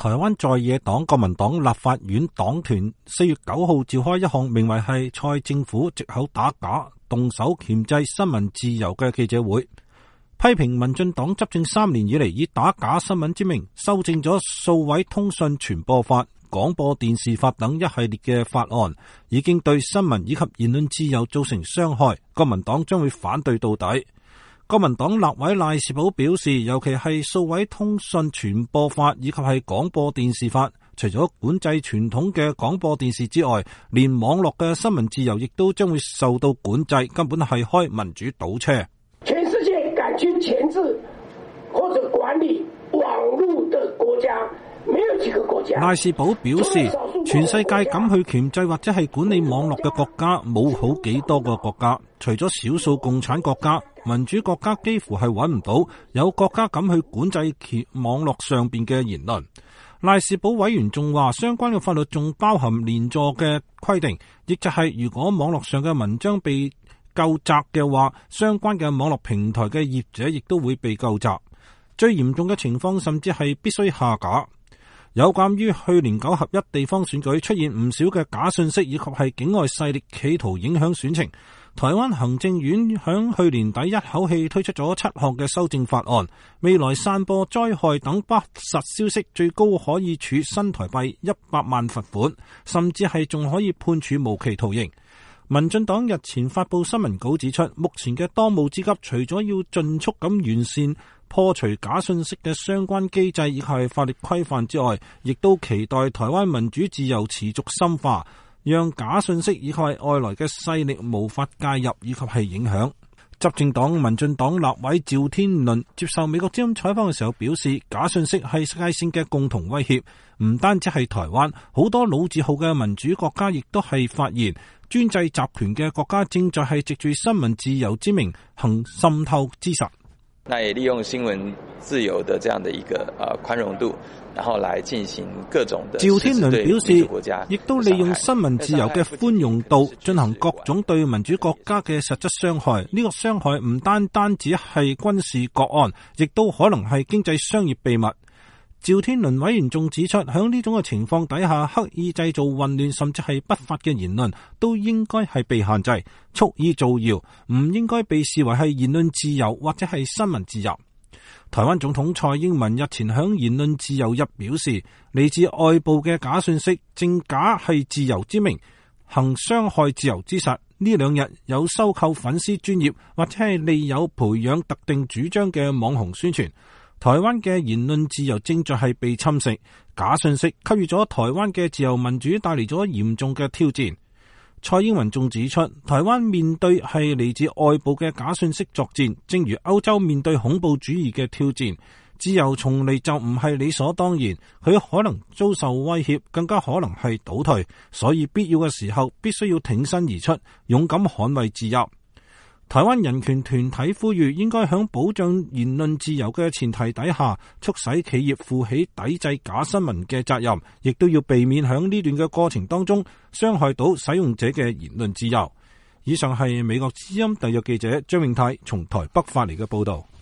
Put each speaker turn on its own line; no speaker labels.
台灣在野黨國民黨立法院黨團4月9號召開一項名為係蔡政府藉口打假、動手鉗制新聞自由嘅記者會，批評民進黨執政3年以嚟以打假新聞之名修正咗數位通訊傳播法、廣播電視法等一系列嘅法案，已經對新聞以及言論自由造成傷害，國民黨將會反對到底。國民黨立委賴士葆表示，尤其係數位通訊傳播法以及係廣播電視法，除咗管制傳統嘅廣播電視之外，連網絡嘅新聞自由亦都將會受到管制，根本係開民主倒車。
全世界敢去鉗制或者管理網絡的國家，沒有幾個國家。
賴士葆表示，全世界敢去鉗制或者係管理網絡嘅國家冇好幾多個國家，除咗少數共產國家，民主國家幾乎係揾唔到有國家敢去管制網絡上邊嘅言論。賴士葆委員仲話，相關嘅法律仲包含連坐嘅規定，亦就係如果網絡上嘅文章被究責嘅話，相關嘅網絡平台嘅業者亦都會被究責。最嚴重嘅情況甚至係必須下架。有鑒於去年9合1地方選舉出現唔少嘅假訊息，以及係境外勢力企圖影響選情，台灣行政院響去年底一口氣推出咗7項嘅修正法案，未來散播災害等不實消息最高可以處新台幣100萬罰款，甚至係仲可以判處無期徒刑。民進黨日前發布新聞稿指出，目前嘅當務之急，除咗要盡速咁完善破除假信息嘅相關機制以及法律規範之外，亦都期待台灣民主自由持續深化，讓假信息以及外來嘅勢力無法介入以及係影響。執政黨民進黨立委趙天麟接受美國之音採訪嘅時候表示，假信息係世界性嘅共同威脅，唔單止係台灣，好多老字號嘅民主國家亦都係發現專制集權嘅國家正在係藉住新聞自由之名行滲透之實。
那也利用新聞自由的這樣的一個寬容度，然後來進行各種的。趙天麟表示，亦都利用新聞自由嘅寬容度進行各種對民主國家嘅實質傷害。呢個傷害唔單單只係軍事國安，亦都可能係經濟商業秘密。趙天麟委員仲指出，喺呢種嘅情況底下，刻意製造混亂甚至係不法嘅言論都應該係被限制，蓄意造謠唔應該被視為係言論自由或者係新聞自由。台灣總統蔡英文日前響言論自由日表示，嚟自外部嘅假訊息正假係自由之名行傷害自由之實。呢2日有收購粉絲專頁或者係利誘培養特定主張嘅網紅宣傳。台灣嘅言論自由正在係被侵蝕，假信息給予咗台灣嘅自由民主帶嚟咗嚴重嘅挑戰。蔡英文仲指出，台灣面對係嚟自外部嘅假信息作戰，正如歐洲面對恐怖主義嘅挑戰。自由從嚟就唔係理所當然，佢可能遭受威脅，更加可能係倒退，所以必要嘅時候必須要挺身而出，勇敢捍衛自由。台灣人權團體呼籲，應該喺保障言論自由嘅前提底下，促使企業負起抵制假新聞嘅責任，亦都要避免喺呢段嘅過程當中傷害到使用者嘅言論自由。以上係美國之音特約記者張永泰從台北發嚟嘅報道。